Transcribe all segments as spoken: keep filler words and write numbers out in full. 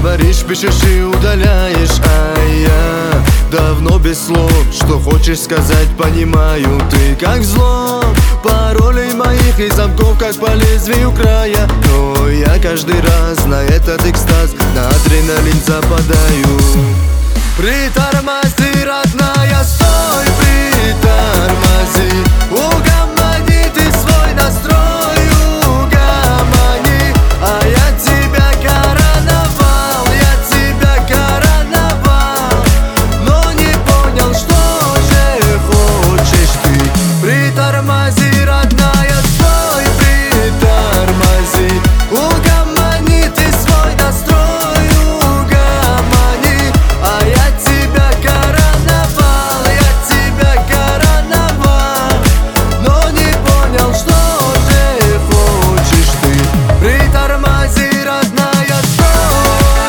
говоришь, пишешь и удаляешь, а я давно без слов. Что хочешь сказать, понимаю, ты как зло. Паролей моих и замков, как по лезвию края. Но я каждый раз на этот экстаз, на адреналин западаю. Притормози, родная, стой, притормози. Угомони ты свой настрой, угомони. А я тебя короновал, я тебя короновал, но не понял, что же хочешь ты. Притормози, родная, стой, притормози. Угомони ты свой настрой, угомони. А я тебя короновал, я тебя короновал, но не понял, что же хочешь ты. Притормози, родная, стой.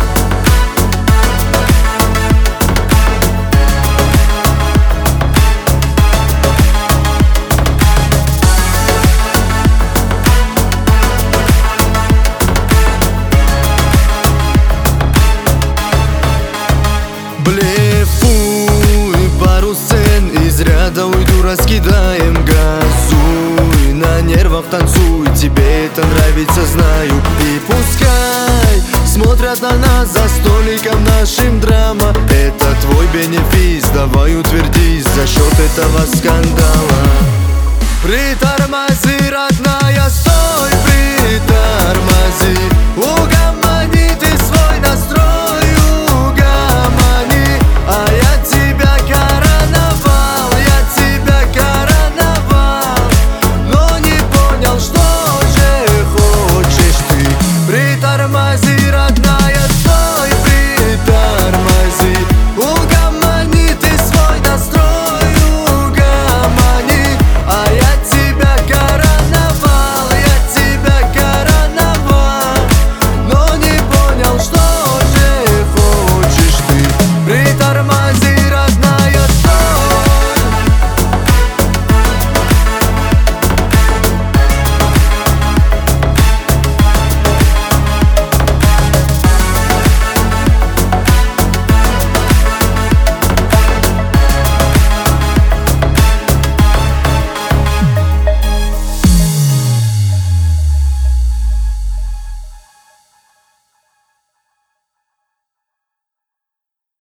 Блефуй, пару сцен из ряда уйду, раскидаем. Газуй, на нервах танцуй, тебе это нравится, знаю. И пускай смотрят на нас за столиком нашим драма. Это твой бенефис, давай утвердись за счет этого скандала.